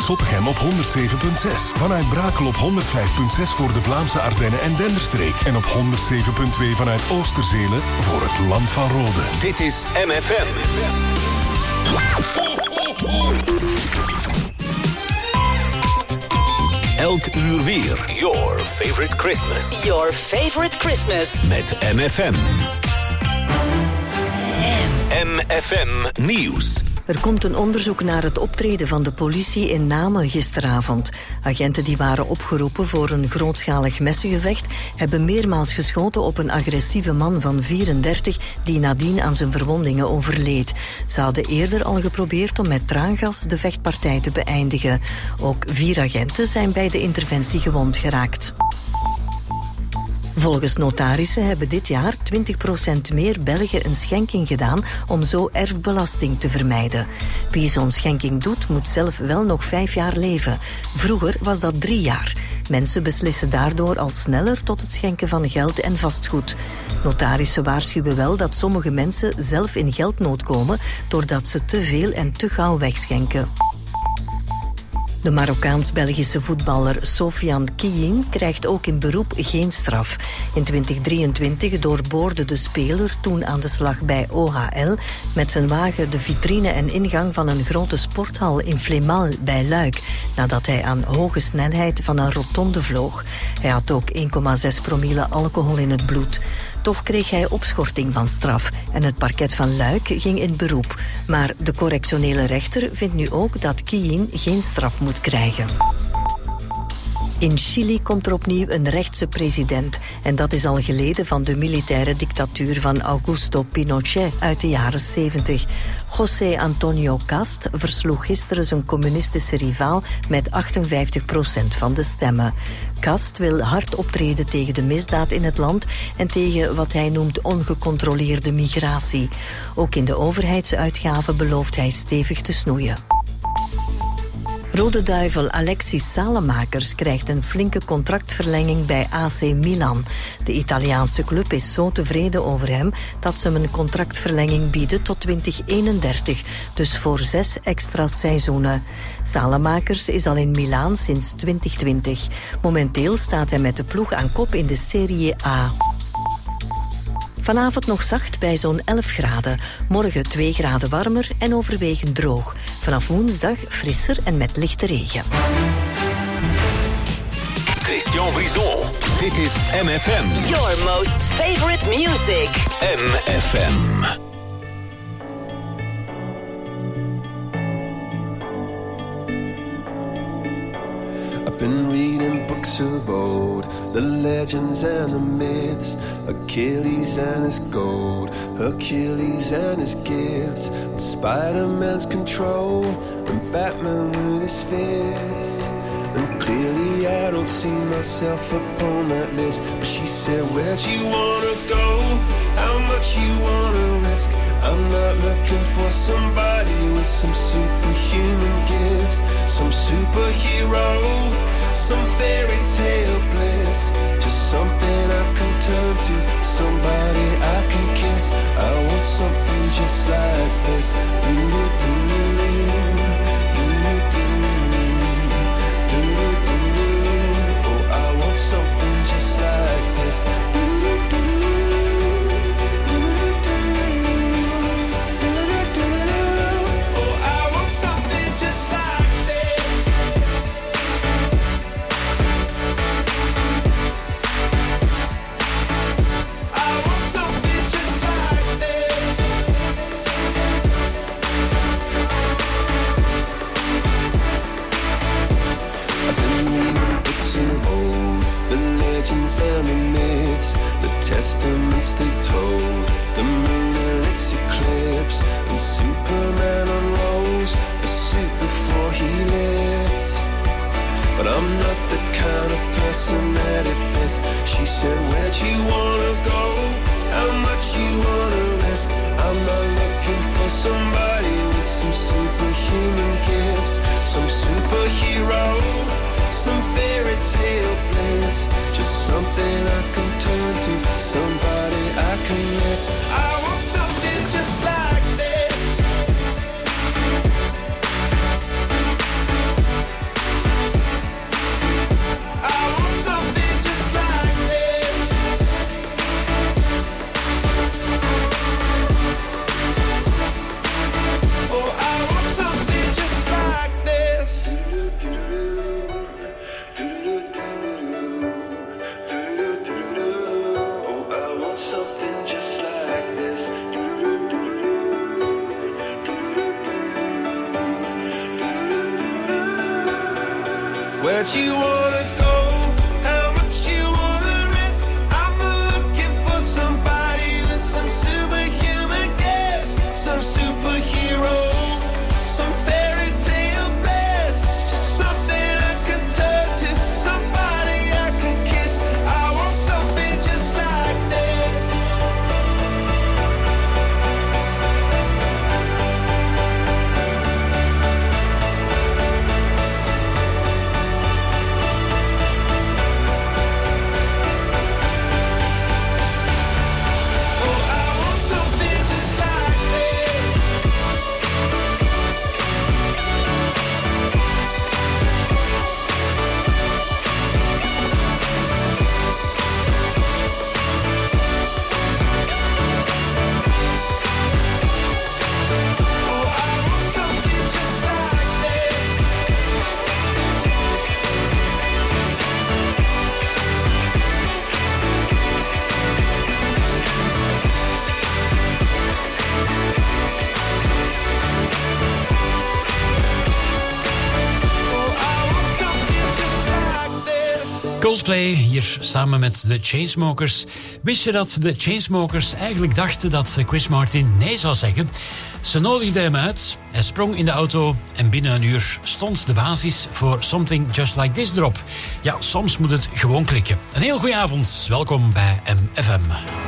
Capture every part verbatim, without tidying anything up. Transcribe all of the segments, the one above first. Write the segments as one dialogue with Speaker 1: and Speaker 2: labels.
Speaker 1: Zottegem op honderd zeven komma zes. Vanuit Brakel op honderd vijf komma zes voor de Vlaamse Ardennen en Denderstreek. En op honderd zeven komma twee vanuit Oosterzelen voor het Land van Rode.
Speaker 2: Dit is M F M. Elk uur weer. Your favorite Christmas.
Speaker 3: Your favorite Christmas.
Speaker 2: Met M F M. M F M Nieuws.
Speaker 4: Er komt een onderzoek naar het optreden van de politie in Namen gisteravond. Agenten die waren opgeroepen voor een grootschalig messengevecht hebben meermaals geschoten op een agressieve man van vierendertig die nadien aan zijn verwondingen overleed. Ze hadden eerder al geprobeerd om met traangas de vechtpartij te beëindigen. Ook vier agenten zijn bij de interventie gewond geraakt. Volgens notarissen hebben dit jaar twintig procent meer Belgen een schenking gedaan om zo erfbelasting te vermijden. Wie zo'n schenking doet, moet zelf wel nog vijf jaar leven. Vroeger was dat drie jaar. Mensen beslissen daardoor al sneller tot het schenken van geld en vastgoed. Notarissen waarschuwen wel dat sommige mensen zelf in geldnood komen doordat ze te veel en te gauw wegschenken. De Marokkaans-Belgische voetballer Sofiane Kiyin krijgt ook in beroep geen straf. In twintig drieëntwintig doorboorde de speler toen aan de slag bij O H L met zijn wagen de vitrine en ingang van een grote sporthal in Flémal bij Luik, nadat hij aan hoge snelheid van een rotonde vloog. Hij had ook één komma zes promille alcohol in het bloed. Toch kreeg hij opschorting van straf en het parket van Luik ging in beroep. Maar de correctionele rechter vindt nu ook dat Kiyin geen straf moet krijgen. In Chili komt er opnieuw een rechtse president. En dat is al geleden van de militaire dictatuur van Augusto Pinochet uit de jaren zeventig. José Antonio Cast versloeg gisteren zijn communistische rivaal met achtenvijftig procent van de stemmen. Cast wil hard optreden tegen de misdaad in het land en tegen wat hij noemt ongecontroleerde migratie. Ook in de overheidsuitgaven belooft hij stevig te snoeien. Rode Duivel Alexis Salemakers krijgt een flinke contractverlenging bij A C Milan. De Italiaanse club is zo tevreden over hem dat ze hem een contractverlenging bieden tot twintig eenendertig, dus voor zes extra seizoenen. Salemakers is al in Milaan sinds twintig twintig. Momenteel staat hij met de ploeg aan kop in de Serie A. Vanavond nog zacht bij zo'n elf graden. Morgen twee graden warmer en overwegend droog. Vanaf woensdag frisser en met lichte regen.
Speaker 2: Christian Brison. Dit is M F M.
Speaker 3: Your most favorite music.
Speaker 2: M F M.
Speaker 5: I've been reading books of old, the legends and the myths, Achilles and his gold, Hercules and his gifts, and Spider-Man's control, and Batman with his fist. And clearly I don't see myself upon that list. But she said, where'd you wanna go? How much you wanna risk? I'm not looking for somebody with some superhuman gifts, some superhero, some fairy tale bliss. Just something I can turn to, somebody I can kiss. I want something just like this. Do-do-do, do-do-do, do-do-do. Oh, I want something just like this. Do-do-do. And the myths, the testaments they told, the moon and its eclipse, and Superman unrolls a suit before he lived. But I'm not the kind of person that it fits. She said, where'd you wanna go? How much you wanna risk? I'm not looking for somebody with some superhuman gifts, some superhero, some fairy tale bliss. Just something I can turn to, somebody I can miss. I want something just like this. Where'd you wanna go? How much you wanna risk? I'm not looking for somebody with some superhuman gifts, some superhero, some fairy tale bliss, just something I can turn to, somebody I can kiss. I want something just like this. Oh, I want something just like this. Oh, I want something just like this. Oh, I want something just like this.
Speaker 6: Coldplay hier samen met de Chainsmokers. Wist je dat de Chainsmokers eigenlijk dachten dat Chris Martin nee zou zeggen? Ze nodigden hem uit, hij sprong in de auto en binnen een uur stond de basis voor Something Just Like This erop. Ja, soms moet het gewoon klikken. Een heel goeie avond, welkom bij M F M.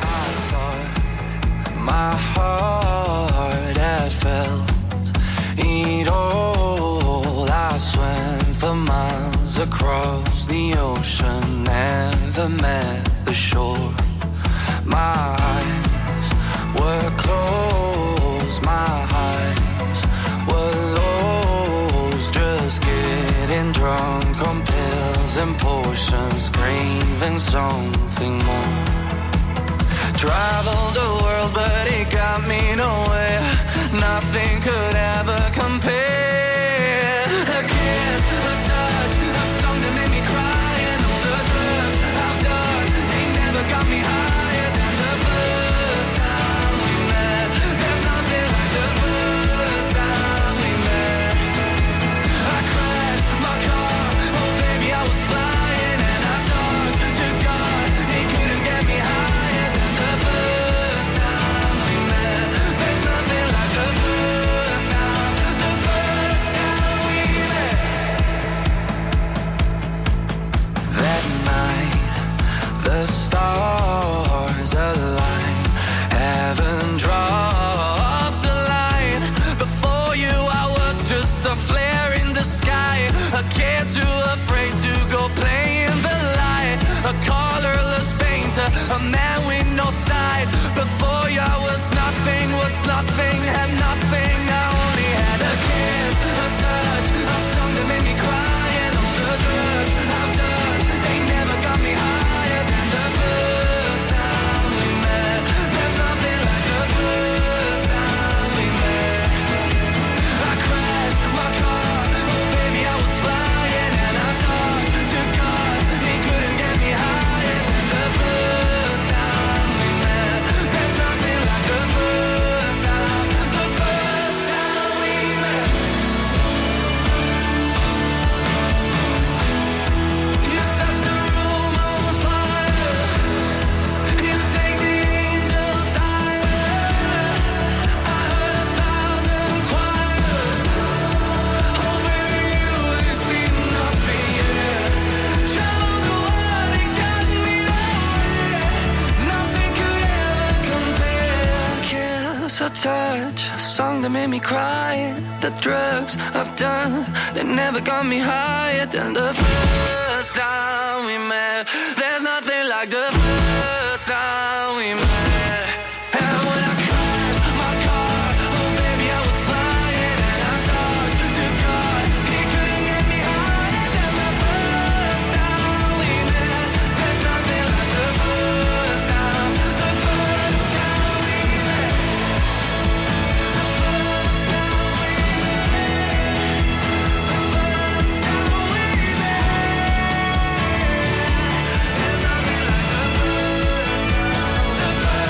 Speaker 7: My heart had felt it all. I swam for miles across the ocean, never met the shore. My eyes were closed, my eyes were lost, just getting drunk on pills and potions, craving something more. Traveled the world, but it got me nowhere. Nothing could ever compare. A kiss, a touch, a song that made me cry, and all the drugs I've done, they never got me higher than the first time we met. There's nothing like the first time we met. I crashed my car, oh baby I was flying, and I talked to God, he couldn't get me higher than the first time we met. There's nothing like the first time, the first time we met. That night, the stars aligned, heaven dropped a line. Before you I was just a flare in the sky, a kid too afraid to go play in the light, a colorless painter, a man with no side. Before you I was nothing, was nothing, had nothing. I only had a kiss, a touch, a song that made me cry, and all the drugs I've done, they never got me higher than the first time we met. There's nothing like the first time we met. I crashed my car, oh baby I was flying, and I talked to God, he couldn't get me higher than the first time we met. There's nothing like the first time, the first time we met. You set the room on fire, you take the angels higher. I heard a thousand choirs, oh baby you see nothing yet. Traveled the world, it got me nowhere. Nothing could ever compare. Kiss, a touch, a song that made me cry. The drugs I've done, they never got me higher than the first time we met. There's nothing like the first time we met. And when I crashed my car, oh baby I was flying, and I talked to God, he couldn't get me higher than the first time we met. There's nothing like the first time, the first time we met. The first time we met. The first time we met. There's nothing like the first time, the first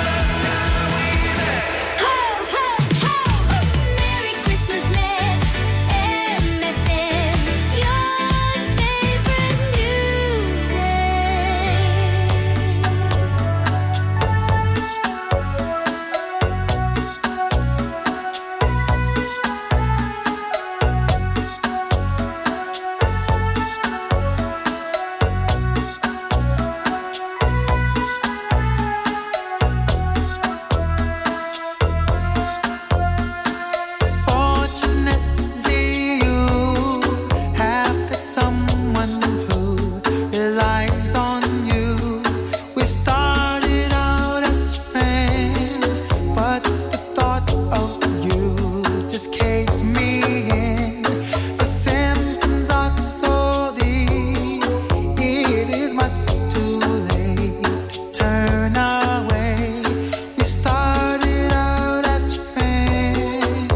Speaker 8: just caves me in. The symptoms are so deep. It is much too late to turn away. We started out as friends.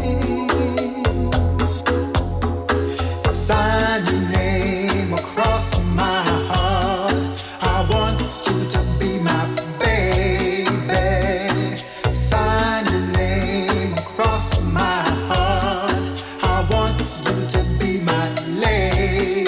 Speaker 8: Sign your name across my heart. I want you to be my baby. Sign your name across my heart. I want you to be my lady.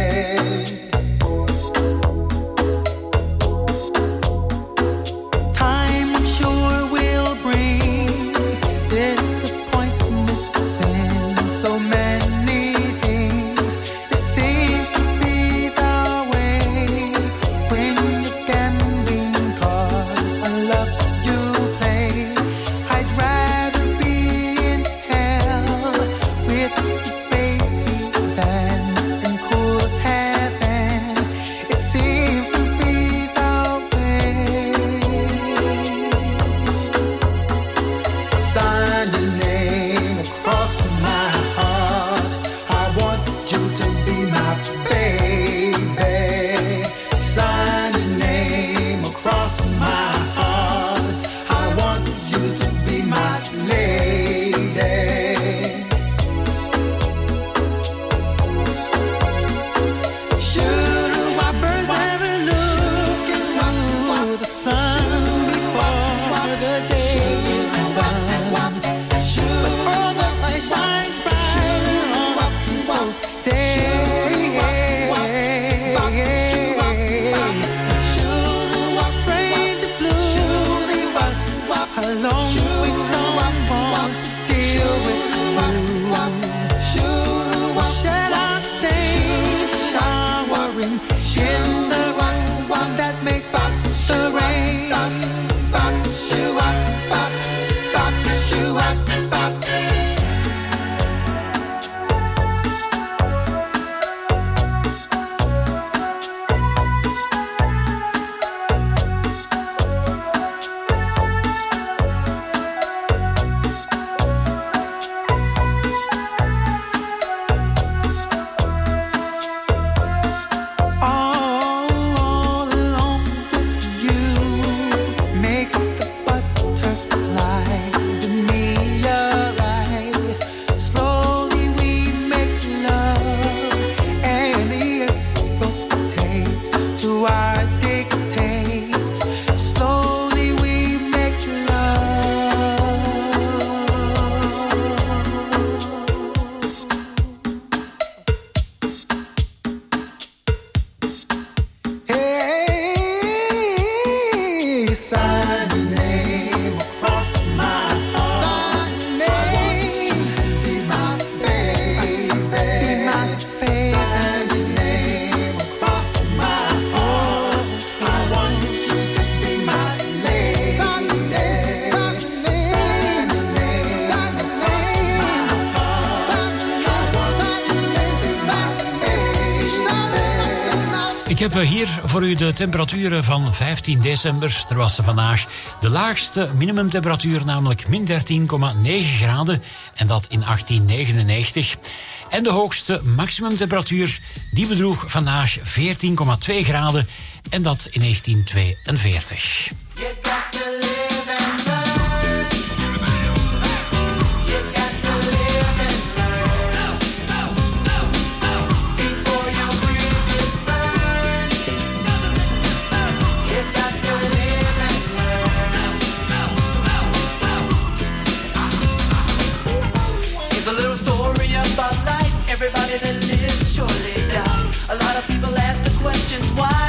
Speaker 8: Time, I'm sure, will bring disappointments and so many things. It seems to be the way when you're gambling cards and love you play. I'd rather be in hell with you, baby, than in cool heaven. It seems to be the way. Sign your name across my heart. I want you to be my baby. Sign your name across my heart. I want you to be my lady. Should our birds never look into the sun before the day is done? But all the light shines brighter on a peaceful day. Should a stranger blue leave us alone with no one to deal with you? Shed our stains, showering in the one that makes up the rain. Bop, shoo up, bop, bop, shoo up, bop. All alone with you makes the butterflies in me arise. Slowly we make love, and the earth rotates to our dictates. Slowly we make love. Hey, sign your name across my heart. Sign your name to be my baby. Be my baby. Sign your name across my heart. I want you to be my lady. Sign your name. Sign your name. Sign your name. Sign your name. Sign your name. Sign your name. Sign it up tonight.
Speaker 6: Ik heb hier voor u de temperaturen van vijftien december. Er was vandaag de laagste minimumtemperatuur, namelijk min dertien komma negen graden. En dat in achttien negenennegentig. En de hoogste maximumtemperatuur, die bedroeg vandaag veertien komma twee graden. En dat in negentien tweeënveertig.
Speaker 8: You got to live and learn. You got to live and learn. Before your bridges burn. You got to live and learn. Here's a little story about life. Everybody that lives surely dies. A lot of people ask the questions why.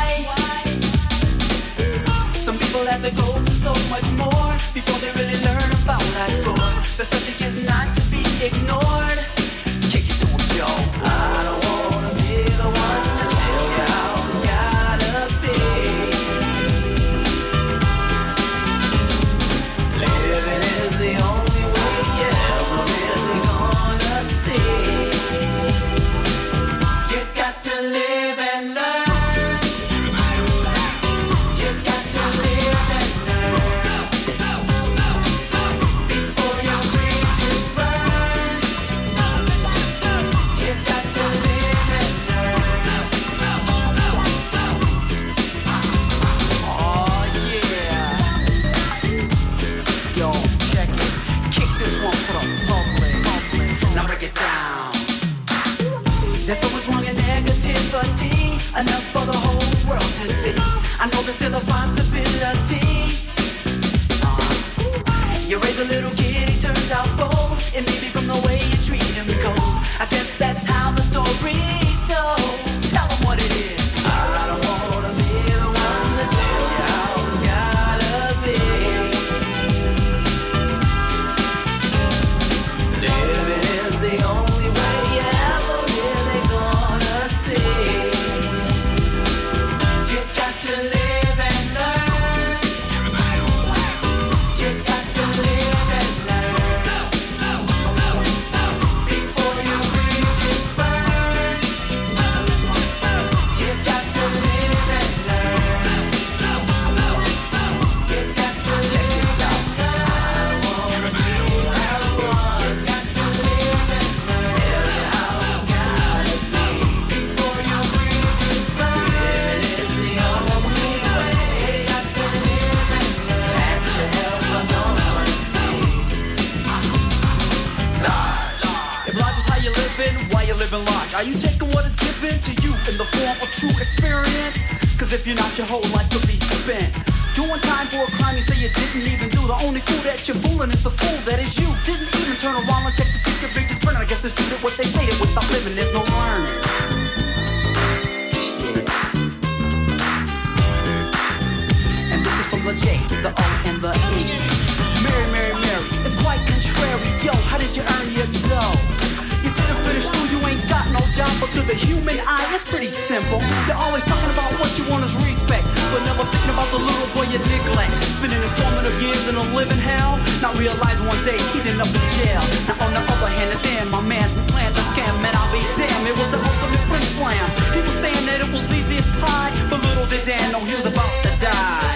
Speaker 8: Some people have to go through so much more before they really learn about life's score. The subject is not to be ignored. Kick it to 'em, Joe. I don't wanna be the one to tell you how it's gotta be. Living is the only way you're ever really gonna see. You got to live and learn. You got to live and learn. Before your bridges burn.
Speaker 9: enough for the whole world to see. I know there's still a possibility. You raise a little kid, he turns out bold, and maybe from the way you treat him cold. I guess that's how the story's told. Tell him what it is. I don't wanna be the one to tell you how it's gotta be. Living is the only way you ever really gonna see. You got to live and learn. You got to live and learn. Before your bridges burn. You got to live and learn. You got to check this out. I don't wanna be that one. You got to live and learn. Tell you how it's gotta be. Before your bridges burn. Living is the only way. You got to live and learn. Action help but no one see. Large. If large is how you living, why you living large? Are you taking what is given to you in the form of true experience? Cause if you're not, your whole life could be spent doing time for a crime you say you didn't even do. The only fool that you're fooling is the fool that is you. Didn't even turn around and check to see if your bridges burning. I guess it's true that what they say, that without living there's no learning. And this is from the J, the O, and the E. Mary, Mary, Mary, it's quite contrary. Yo, how did you earn your dough? You didn't finish school, you ain't got no job. But to the human eye, it's pretty simple. You're always talking about what you want is respect, but never thinking about the little boy you neglect. Spending his formative years in a living hell, not realizing one day he'd end up in jail. Now on the other hand, it's damn my man who planned the scam. Man, I'll be damned, it was the ultimate flim flam. He was saying that it was easy as pie, but little did Dan know he was about to die.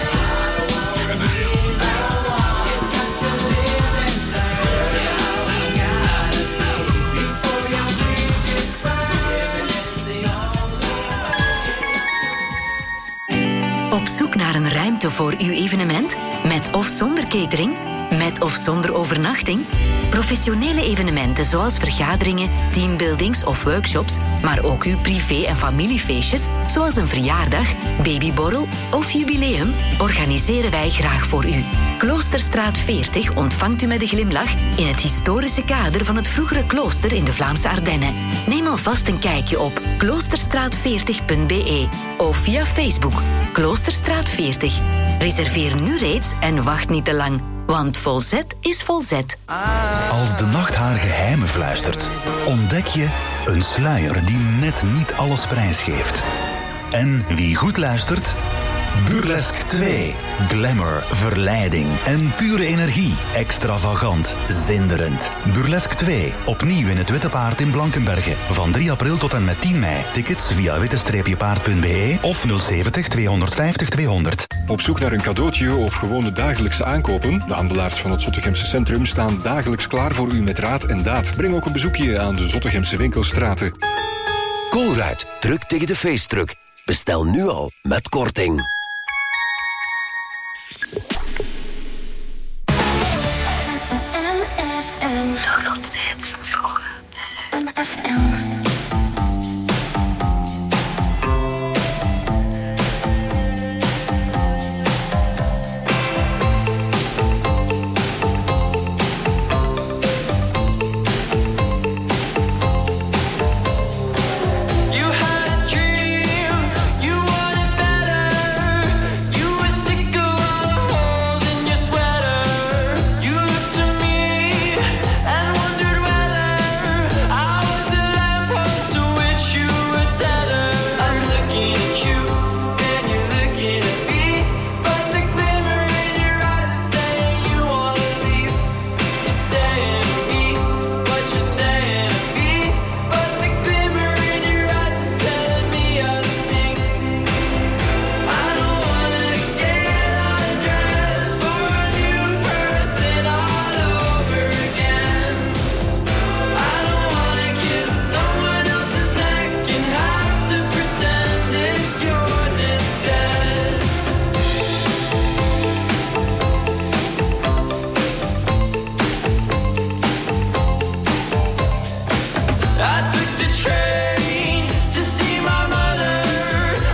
Speaker 4: Op zoek naar een ruimte voor uw evenement? Met of zonder catering? Met of zonder overnachting? Professionele evenementen zoals vergaderingen, teambuildings of workshops, maar ook uw privé- en familiefeestjes, zoals een verjaardag, babyborrel of jubileum, organiseren wij graag voor u. Kloosterstraat veertig ontvangt u met een glimlach in het historische kader van het vroegere klooster in de Vlaamse Ardennen. Neem alvast een kijkje op kloosterstraat veertig punt b e of via Facebook Kloosterstraat veertig. Reserveer nu reeds en wacht niet te lang, want Volzet is Volzet.
Speaker 10: Als de nacht haar geheimen fluistert, ontdek je een sluier die net niet alles prijsgeeft. En wie goed luistert, Burlesque twee. Glamour, verleiding en pure energie. Extravagant, zinderend. Burlesque twee. Opnieuw in het Witte Paard in Blankenberge. Van drie april tot en met tien mei. Tickets via witte paard punt b e of nul zeventig tweehonderdvijftig tweehonderd.
Speaker 11: Op zoek naar een cadeautje of gewone dagelijkse aankopen? De handelaars van het Zottegemse Centrum staan dagelijks klaar voor u met raad en daad. Breng ook een bezoekje aan de Zottegemse winkelstraten.
Speaker 12: Colruyt, druk tegen de feestdruk. Bestel nu al met korting.
Speaker 13: De grootste hits van vroeger. M F M.
Speaker 7: I took the train to see my mother.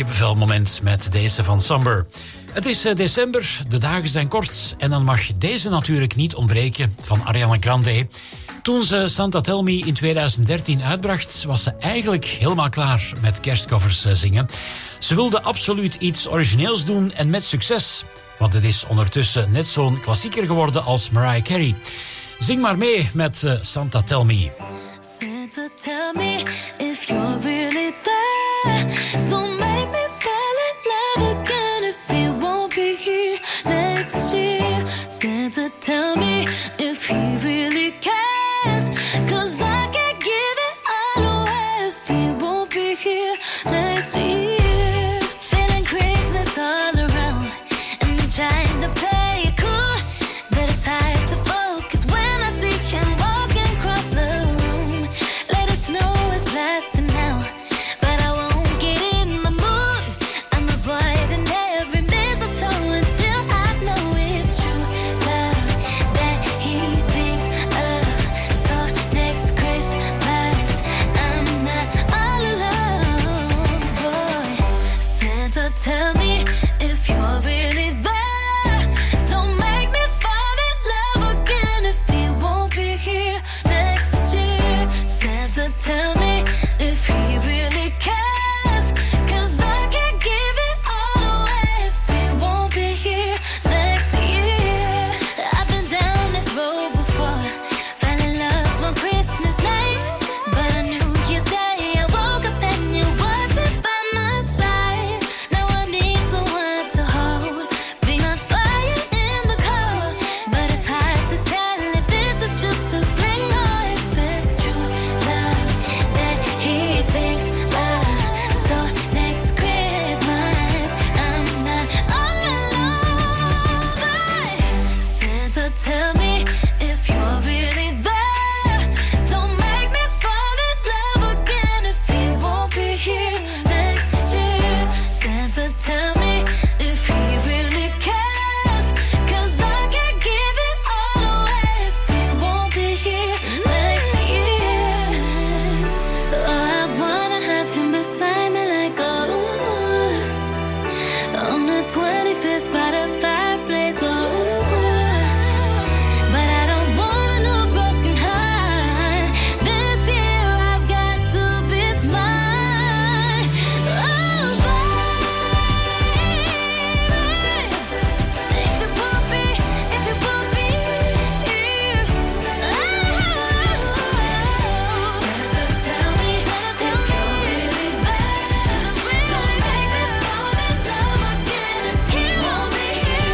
Speaker 6: kippenvelmoment met deze van Somber. Het is december, de dagen zijn kort en dan mag deze natuurlijk niet ontbreken van Ariana Grande. Toen ze Santa Tell Me in tweeduizend dertien uitbracht, was ze eigenlijk helemaal klaar met kerstcovers zingen. Ze wilde absoluut iets origineels doen en met succes, want het is ondertussen net zo'n klassieker geworden als Mariah Carey. Zing maar mee met uh, Santa Tell Me.
Speaker 14: Santa, tell me if you're really there. Don't make me fall in love again if you won't be here next year. Santa, tell me if he really cares. 'Cause I can't give it all away if he won't be here next year. Feeling Christmas all around and I'm trying to play it cool, but it's hard to focus when I see him walking across the room. Let it snow is blasting now, but I won't get in the mood. I'm avoiding every mistletoe until I know it's true love that he thinks of. So next Christmas I'm not all alone, boy. Santa, tell me if you're really there. Don't make me fall in love again if he won't be here next year. Santa, tell me if he really cares. 'Cause I can't give it all away if he won't be here next year. I've been down this road before, fell in love on Christmas night, but on New Year's Day I woke up and you wasn't by my side. Now I need someone to hold, be on fire in the cold, but it's hard to tell if this is just a fling or if it's true love that he thinks of. So next Christmas I'm not all alone, but Santa, tell me if you're really there. Don't make me fall in love again if he won't be here next year. Santa, tell me if he really cares. 'Cause I can't give it all away if he won't be here next year. Oh, I wanna have him beside me like oh, on the twenty-fifth by the fireplace. Oh, but I don't want no broken heart. This year I've got to be smart. Oh, baby, if it won't be, if it won't be here. Santa, tell me, tell me really bad. Does it really make me fall in love again if he won't be here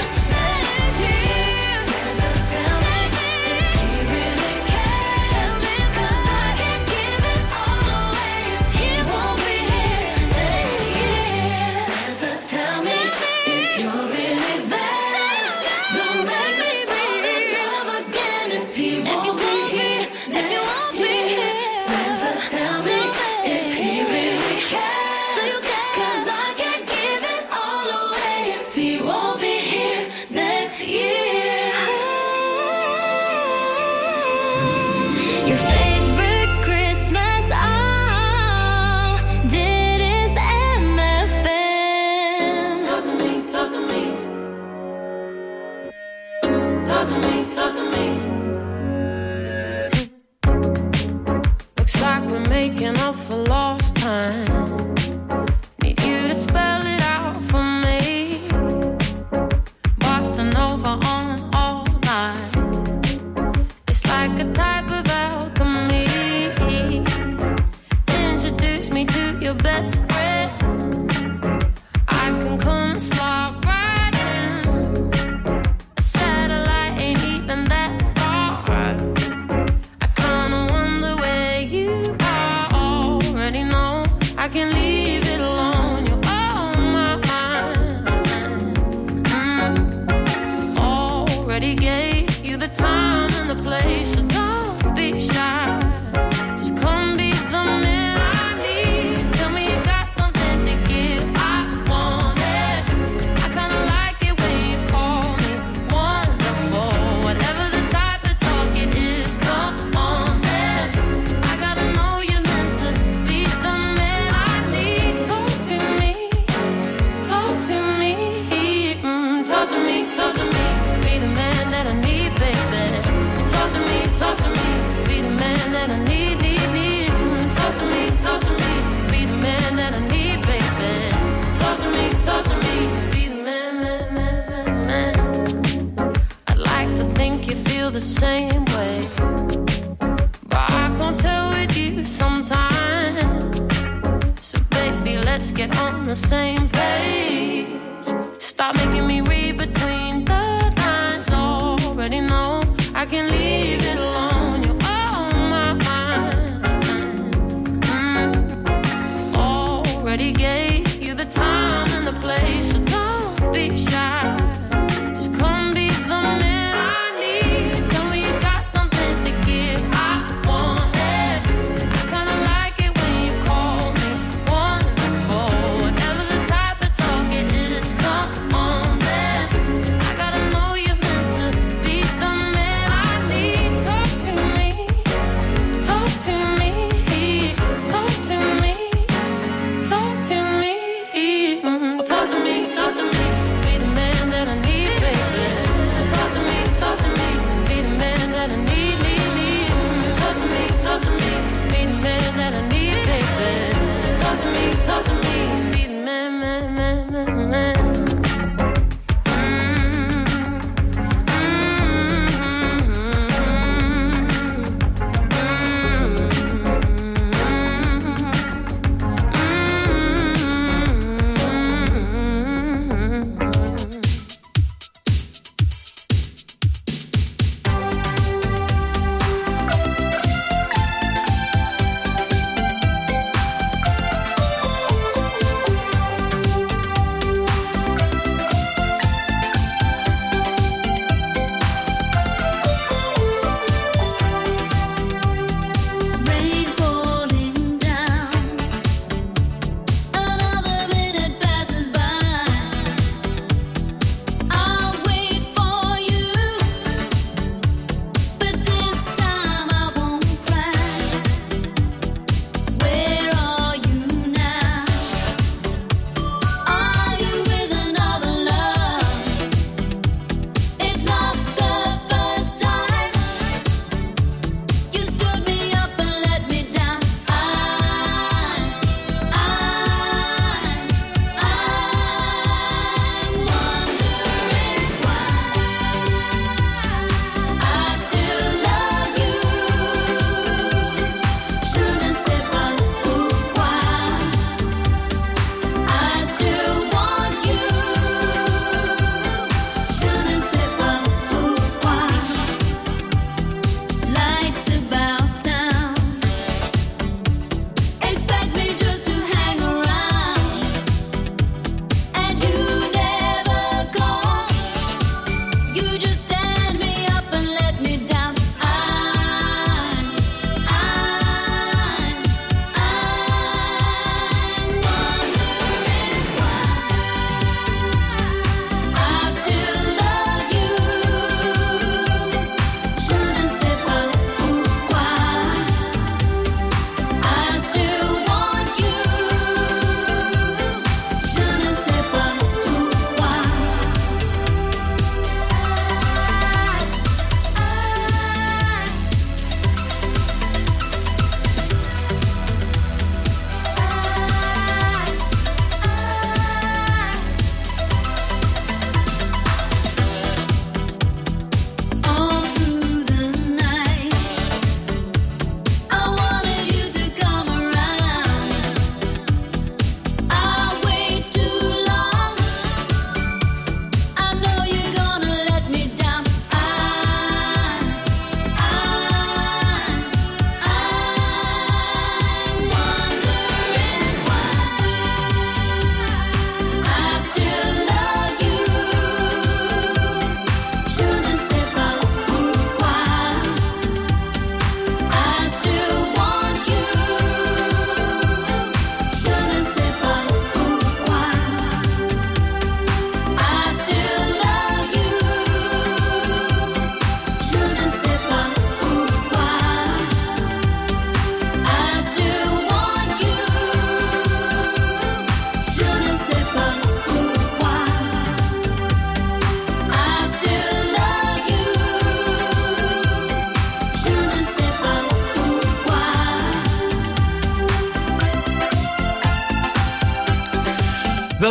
Speaker 15: talk to me, be the man that I need, baby. Talk to me, talk to me, be the man that I need, need, need. Talk to me, talk to me, be the man that I need, baby. Talk to me, talk to me, be the man, man, man, man, man. I'd like to think you feel the same way, but I can't tell with you sometimes. So baby, let's get on the same page. Stop making me read between the lines. Already know I can leave it alone. You're on my mind. Mm. Already gave you the time and the place, so don't be shy. Just come be the man I need. Tell me you got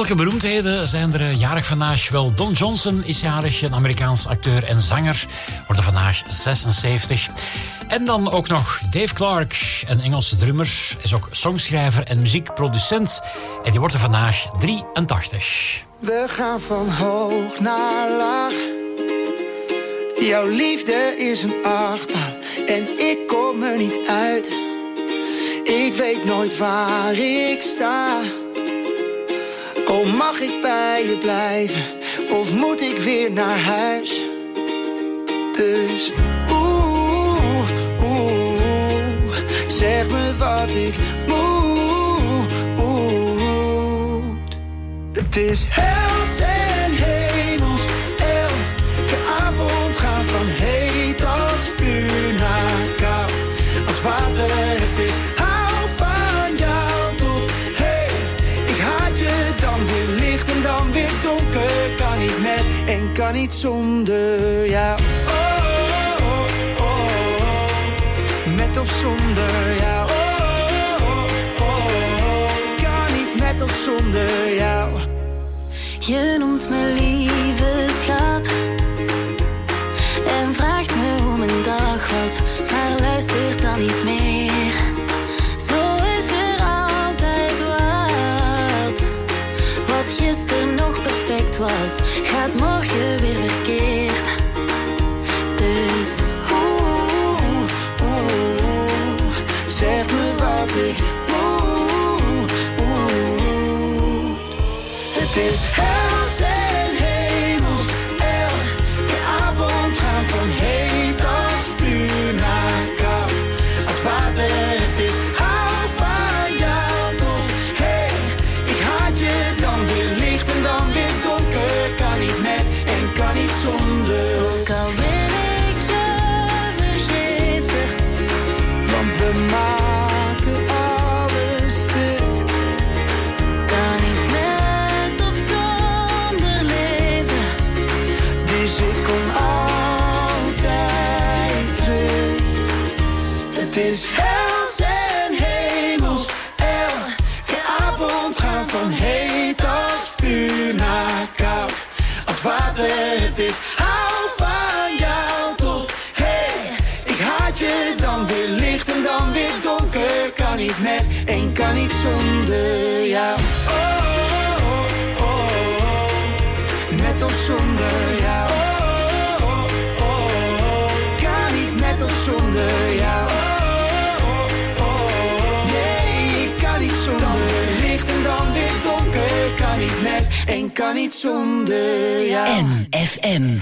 Speaker 6: welke beroemdheden zijn er jarig vandaag? Wel, Don Johnson is jarig, een Amerikaans acteur en zanger. Wordt vandaag zesenzeventig. En dan ook nog Dave Clark, een Engelse drummer. Is ook songschrijver en muziekproducent. En die wordt er vandaag drieëntachtig.
Speaker 8: We gaan van hoog naar laag. Jouw liefde is een achtbaan en ik kom er niet uit. Ik weet nooit waar ik sta. Oh, mag ik bij je blijven of moet ik weer naar huis? Dus oeh, oeh, zeg me wat ik moet. Het is hels en hemels, elke avond gaan van heet als vuur naar koud als water. Het is hou van jou tot hey, ik haat je, dan weer licht en dan weer donker. Kan niet met en kan niet zonder jou. Oh, oh, oh, oh. Met of zonder jou. Oh, oh, oh, oh. Kan niet met of zonder jou.
Speaker 14: Je noemt me lieve schat en vraagt me hoe mijn dag was, maar luistert dan niet meer. Zo is er altijd wat. Wat gisteren nog perfect was, gaat morgen weer verkeerd. Dus
Speaker 8: oeh, oeh, zeg me wat ik moet. Oeh. Het is hels en hemels, elke avond gaan van heet als vuur naar koud als water. Het is hou van jou tot hey, ik haat je, dan weer licht en dan weer donker. Kan niet met en kan niet zonder.
Speaker 14: Ook al wil ik je vergeten,
Speaker 8: want we maken alles stuk.
Speaker 14: kan niet met of zonder leven.
Speaker 8: Dus ik kom altijd terug. Het is hels en hemels, elke avond gaan van heet als vuur naar koud als water. Het is hou van jou tot hey, ik haat je, dan weer licht en dan weer donker. Kan niet met en kan niet zonder jou. Oh, oh, oh, oh. Met of zonder jou. Oh, oh, oh, oh. Kan niet met of zonder jou. Oh, oh, oh, oh. Nee, ik kan niet zonder. Dan weer licht en dan weer donker. Kan niet met en kan niet zonder jou.
Speaker 3: M F M.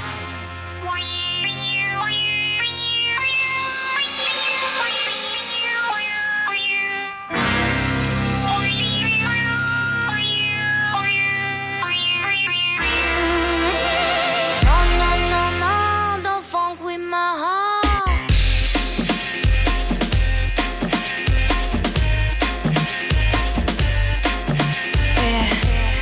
Speaker 14: No, no, no, no, don't funk with my heart. Yeah.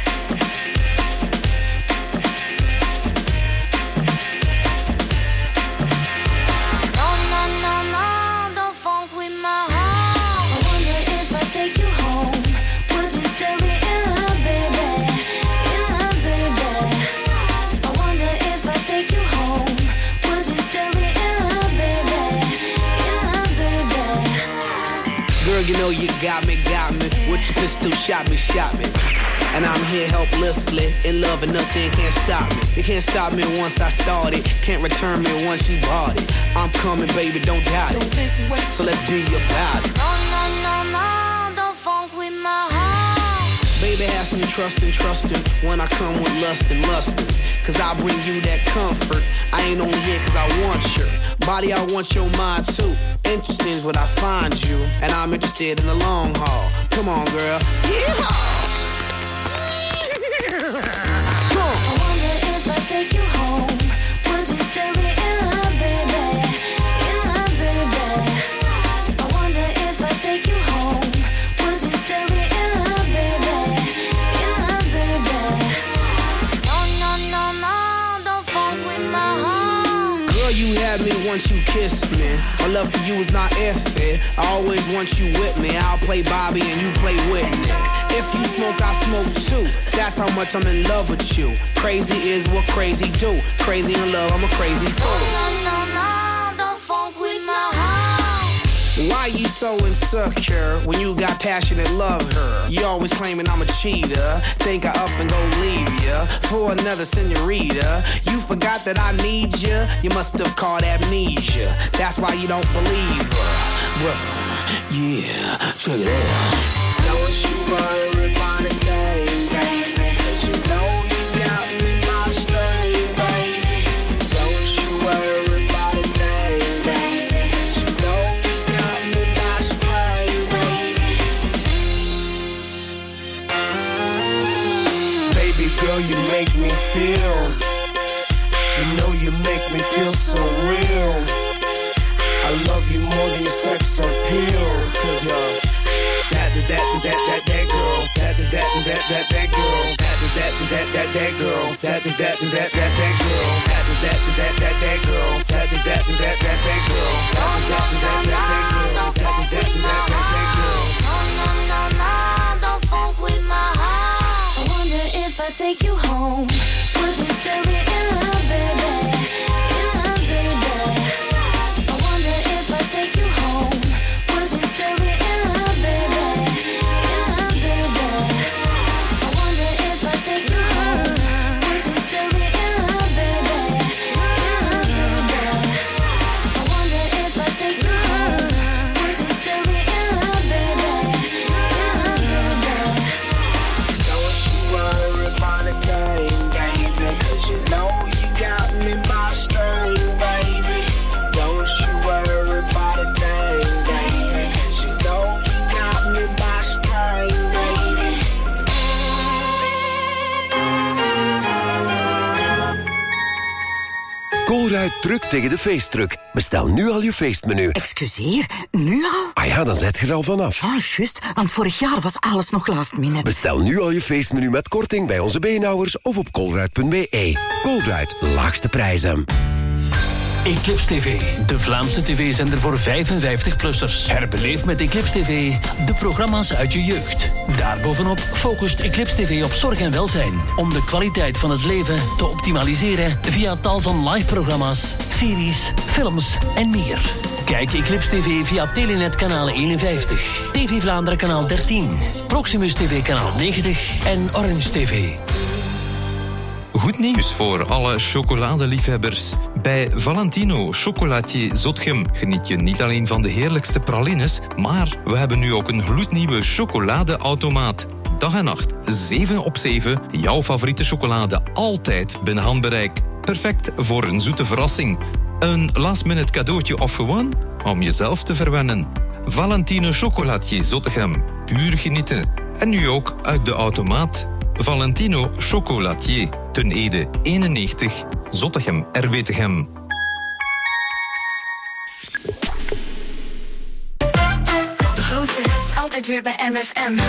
Speaker 14: No, no, no, no, don't funk with my heart. I wonder if I take you home, would you still be in love, baby? In love, baby. I wonder if I take you home, would you still be in love, baby? In love, baby.
Speaker 16: Girl, you know you got me, got me. With your pistol, shot me, shot me. And I'm here helplessly, in love and nothing can't stop me. You can't stop me once I started, can't return me once you bought it. I'm coming, baby, don't doubt it. So let's be about it.
Speaker 14: No, no, no, no, don't funk with my heart.
Speaker 16: Baby, have some trust and trustin' when I come with lust and lustin'. Cause I bring you that comfort. I ain't only here cause I want your body, I want your mind too. Interesting is what I find you, and I'm interested in the long haul. Come on, girl. Yeehaw!
Speaker 14: I wonder if I take you home, would you still be in love, baby? In love, baby. I wonder if I take you home, would you still be in love, baby? In love, baby. No, no, no, no, don't funk with my heart.
Speaker 16: Girl, you had me once you kissed me. My love for you is not if it. I always want you with me. I'll play Bobby and you play Whitney. If you smoke, I smoke too. That's how much I'm in love with you. Crazy is what crazy do. Crazy in love, I'm a crazy fool.
Speaker 14: No, no, no, don't funk with my heart.
Speaker 16: Why you so insecure when you got passion and love her? You always claiming I'm a cheater. Think I up and go leave ya for another senorita. You forgot that I need ya. You must have caught amnesia. That's why you don't believe her. Well, yeah, check it out. Don't you worry about a thing, baby, 'cause you know you got me my string, baby. Don't you worry about a thing, baby, 'cause you know you got me my string, baby. Baby girl, you make me feel. You know you make me feel so real. I love you more than your sex appeal. 'Cause you're that, that, that, that, that, that girl. That, that, that, that, that, that girl. That, that, that, that, that girl. That, that, that, that, that, that girl. That, that, that, that, that girl. That, that, that, that, that, that girl. That, that, that, that, that girl. That, that, that, that, that girl.
Speaker 14: No, no, no, no, don't funk with my heart. I wonder if I take you home, would you still be in love, baby? In love, baby. I wonder if I take you home, would you still be in love, baby? In love, baby. I wonder if I take you home, would you still be in love, baby? In love, baby. I wonder if I take you home, would you still be in love, baby? In love, baby.
Speaker 16: Don't you worry about a thing, baby, 'cause you know you got me by string, baby. Don't you worry about a thing, baby, 'cause you know you got me by string, baby.
Speaker 12: Colruyt drukt tegen de feestdruk. Bestel nu al je feestmenu.
Speaker 17: Excuseer, nu al?
Speaker 12: Ah ja, dan zet je er al vanaf.
Speaker 17: Ah, juist, want vorig jaar was alles nog last minute.
Speaker 12: Bestel nu al je feestmenu met korting bij onze beenhouwers of op colruyt punt b e. Colruyt, laagste prijzen.
Speaker 18: Eclipse T V, de Vlaamse tv-zender voor vijfenvijftig-plussers. Herbeleef met Eclipse T V de programma's uit je jeugd. Daarbovenop focust Eclipse T V op zorg en welzijn. Om de kwaliteit van het leven te optimaliseren via tal van live-programma's, series, films en meer. Kijk Eclipse T V via Telenet kanaal eenenvijftig, T V Vlaanderen kanaal dertien, Proximus T V kanaal negentig en Orange T V.
Speaker 19: Goed nieuws voor alle chocoladeliefhebbers. Bij Valentino Chocolatier Zotgem geniet je niet alleen van de heerlijkste pralines, maar we hebben nu ook een gloednieuwe chocoladeautomaat. Dag en nacht, zeven op zeven, jouw favoriete chocolade altijd binnen handbereik. Perfect voor een zoete verrassing. Een last-minute cadeautje of gewoon om jezelf te verwennen. Valentino Chocolatier Zottegem. Puur genieten. En nu ook uit de automaat. Valentino Chocolatier. Ten Ede eenennegentig. Zottegem R W Tegem.
Speaker 13: De grootste hits altijd weer bij M F M.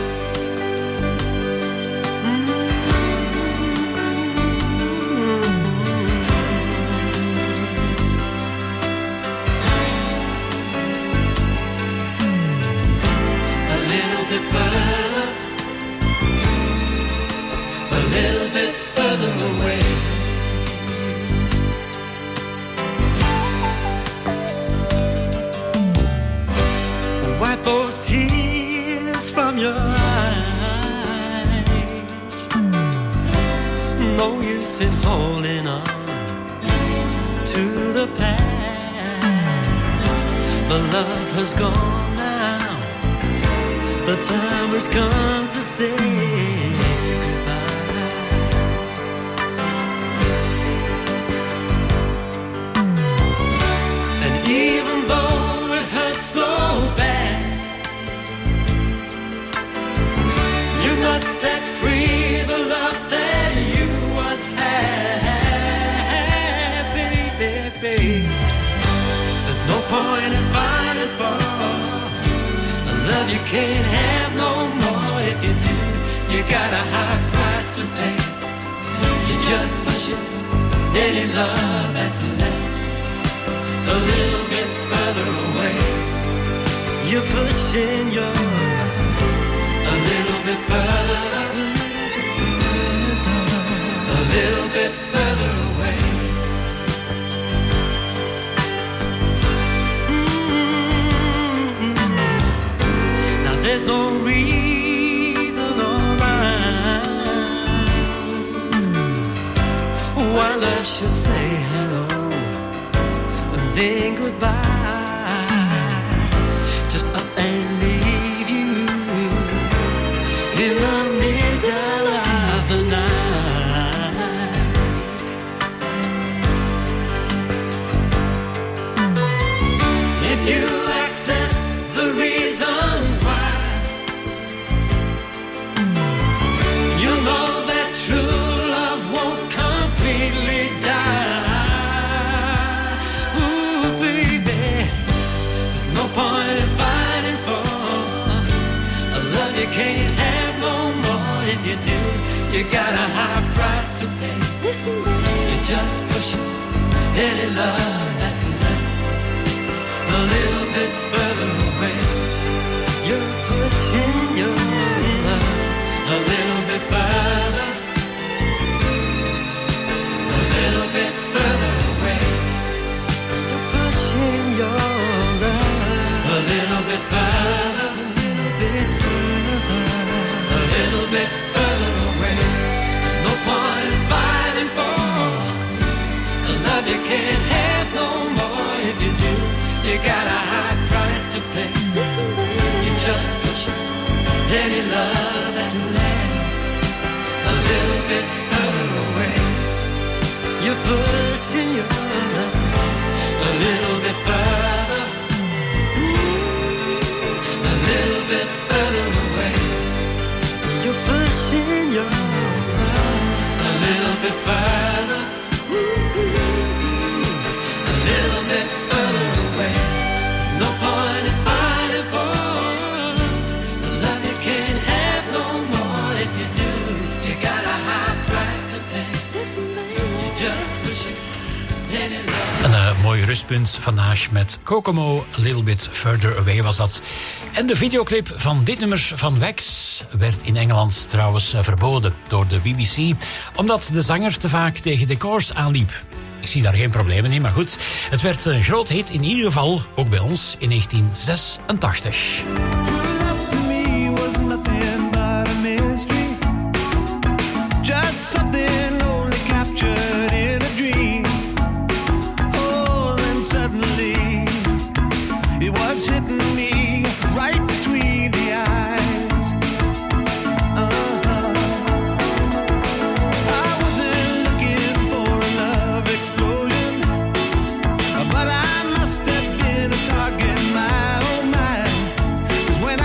Speaker 7: Wipe those tears from your eyes. No use in holding on to the past. The love has gone now. The time has come to say goodbye. And even though it hurts so bad, you must set free the love that you once had, baby, baby. There's no point in fighting for a love you can't have no more. If you do, you got a high price to pay. You just push it, any love that's left a little bit further away. You're pushing your love a little bit further, a little bit further away. Mm-hmm. Now there's no reason or rhyme why love should say hello and then goodbye, just up and leave you in the middle of the night. If you accept the reasons why, you know that true love won't completely die. Ooh, baby, there's no point in fighting for a love you can't have no more. If you do, you got a high price to pay. Listen, baby, you're just pushing any love that's left a little bit further away. You're pushing your love a little bit further, a little bit further away. You're pushing your love a little bit further, a little bit further, a little bit further away. There's no point in fighting for a love you can't have no more. If you do, you got a high price to pay. Listen, you're just pushing any love that's left a little bit further away. You're pushing your love a little bit further, a little bit further away. You're pushing your love a little bit further, a little bit further away. There's no point in fighting for a love you can't have no more. If you do, you got a high price to pay. You just pushing any love.
Speaker 6: Een uh, mooi rustpunt vandaag met Kokomo, A Little Bit Further Away was dat. En de videoclip van dit nummer van Wax werd in Engeland trouwens uh, verboden door de B B C, omdat de zanger te vaak tegen decors aanliep. Ik zie daar geen problemen in, maar goed. Het werd een groot hit in ieder geval, ook bij ons, in negentien zesentachtig.
Speaker 8: Just something only captured in a dream. Oh, then suddenly it was hitting me right between the eyes. Uh-huh. I wasn't looking for a love explosion, but I must have been a target, my oh my. 'Cause when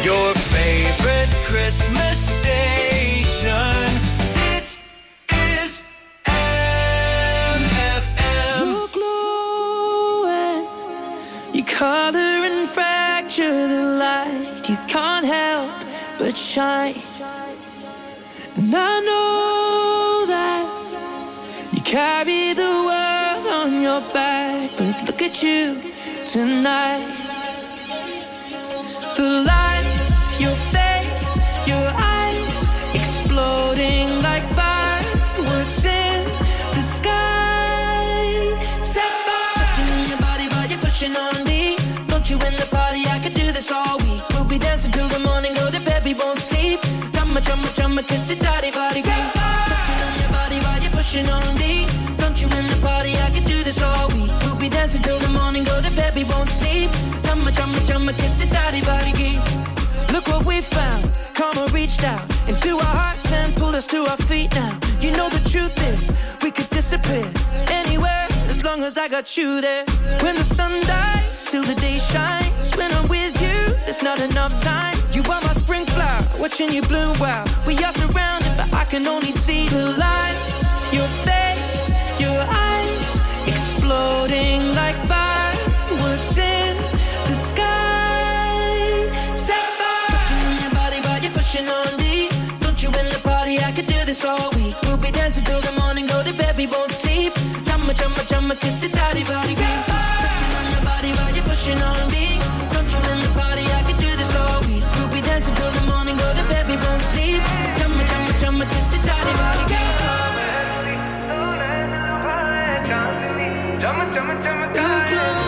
Speaker 7: Your favorite Christmas station. Dit is M F M.
Speaker 9: You're glowing. You color and fracture the light. You can't help but shine. And I know that you carry the world on your back. But look at you tonight. The lights, your face, your eyes, exploding like fireworks in the sky. Sapphire, touching on your body while you're pushing on me. Don't you in the party? I could do this all week. We'll be dancing till the morning, go to bed, we won't sleep. Chumma, chumma, chumma, kiss it, daddy, body, touching on your body while you're pushing on me. Don't you in the party? I could do this all week. We'll be dancing till the morning, go to bed, we won't sleep. Chumma, chumma, chumma, kiss it, daddy, body, look what we found. Karma reached out into our hearts and pulled us to our feet now. You know the truth is, we could disappear anywhere as long as I got you there. When the sun dies, till the day shines. When I'm with you, there's not enough time. You are my spring flower, watching you bloom wild. We are surrounded, but I can only see the lights. Your face, your eyes, exploding like fireworks in the sky. Pushing on me, don't you in the party? I could do this all week. We'll be dancing till the morning, go to bed, we won't sleep. Chumma, chumma, chumma, kiss it, daddy, body, touching on your body while you're pushing on me. Don't you in the party? I could do this all week. We'll be dancing till the morning, go to bed, we won't sleep. Chumma, chumma, chumma, kiss it, daddy, body, chumma, chumma, chumma, chumma.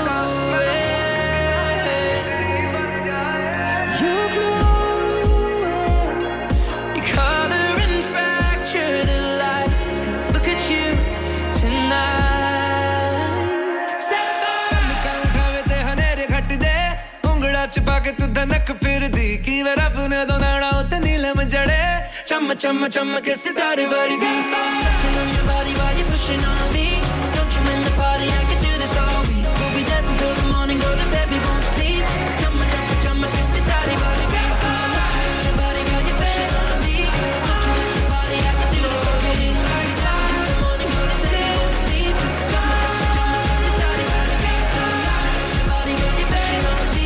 Speaker 7: छुपा के तू धनक फिर दी की वे रब ने दोनाड़ा उते नीलम जड़े चम चम चम के सितारे वर्गी touching on your body while you're pushing on me. Don't you in the party? I could do this all week. We'll be dancing till the morning, go to bed, we won't sleep. Chum chum chum के सितारे वर्गी touching on your body while you're pushing on me. Don't you in the party? I could do this all week. We'll be dancing till the morning, go to bed, we won't sleep. Chum chum chum के सितारे वर्गी touching on your body while you're pushing on me.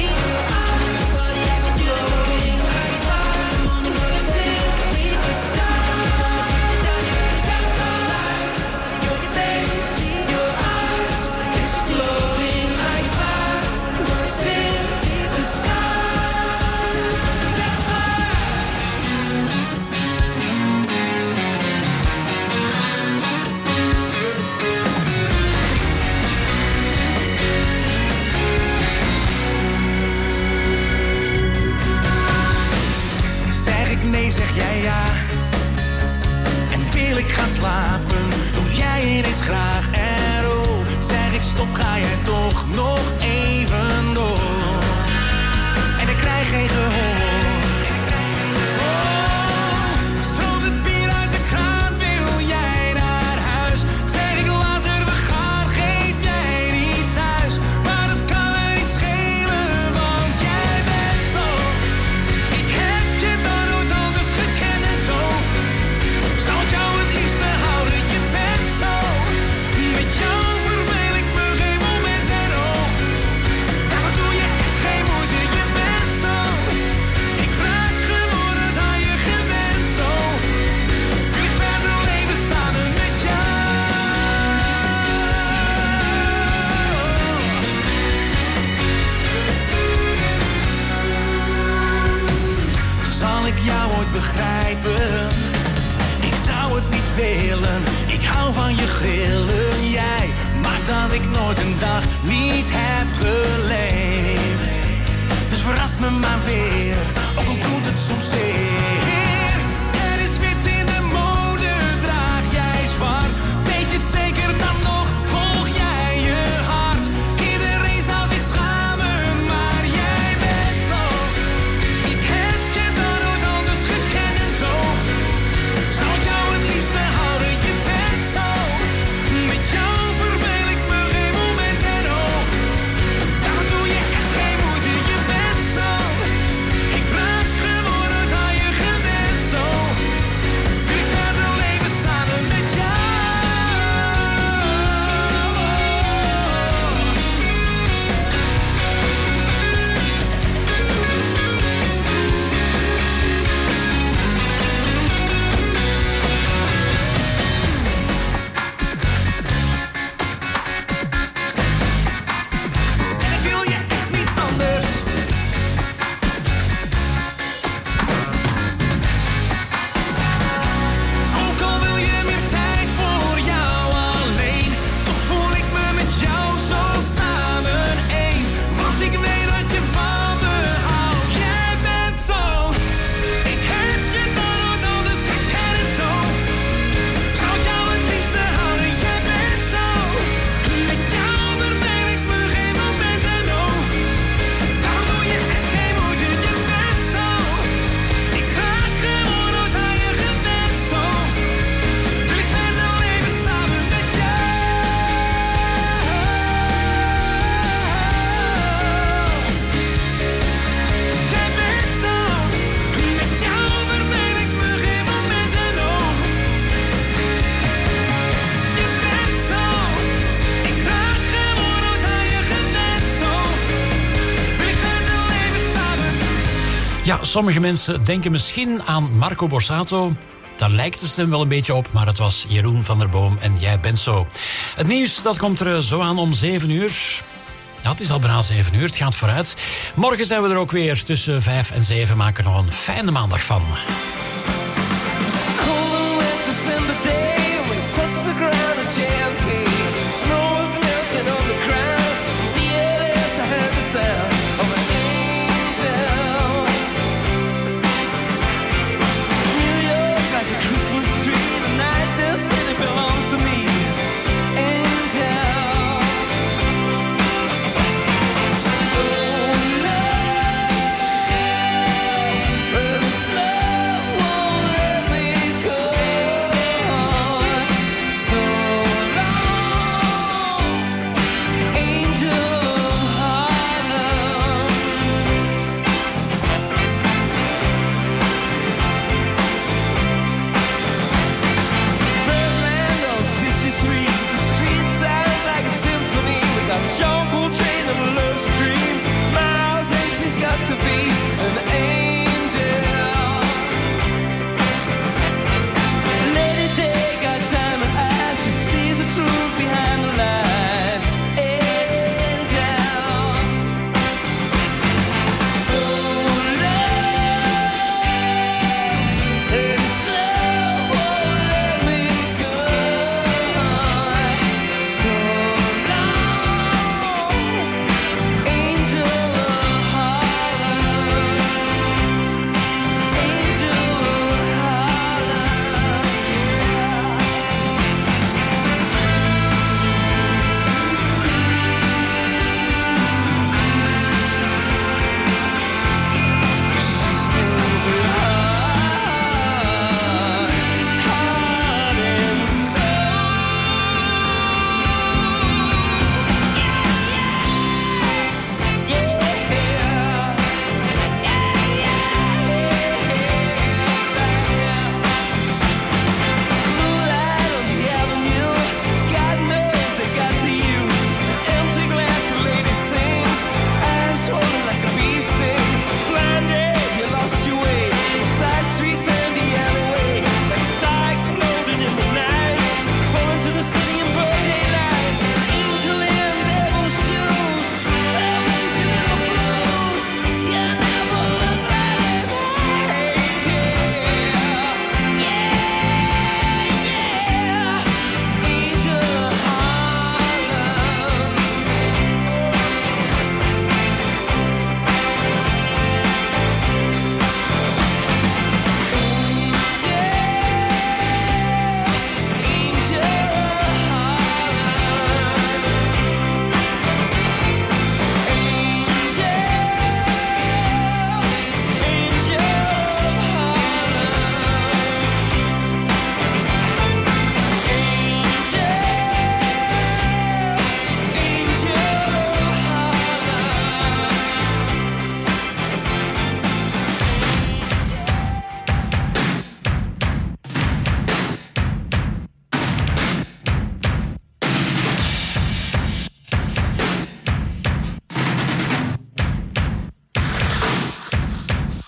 Speaker 7: Zeg jij ja en wil ik gaan slapen, doe jij ineens graag erop. Zeg ik stop, ga jij toch nog even door en ik krijg geen gehoor. Ik zou het niet willen, ik hou van je grillen. Jij maakt dat ik nooit een dag niet heb geleefd. Dus verras me maar weer, ook al doet het soms zeer. Er is wit in de mode, draag jij zwart. Weet je het zeker dan nog, volg jij je hart. Iedereen zou zich schamen, maar jij bent zo. Ik heb je dan nooit anders gekend en zo. Zou ik jou het liefste houden, je bent zo. Met jou verveel ik me geen moment en oh. Daar doe je echt geen moeite, je bent zo. Ik
Speaker 6: Ja, sommige mensen denken misschien aan Marco Borsato. Daar lijkt de stem wel een beetje op, maar het was Jeroen van der Boom en Jij bent zo. Het nieuws dat komt er zo aan om zeven uur. Ja, het is al bijna zeven uur, het gaat vooruit. Morgen zijn we er ook weer tussen vijf en zeven. Maak er nog een fijne maandag van.
Speaker 7: Cold and wet December day, we touch the ground and jam.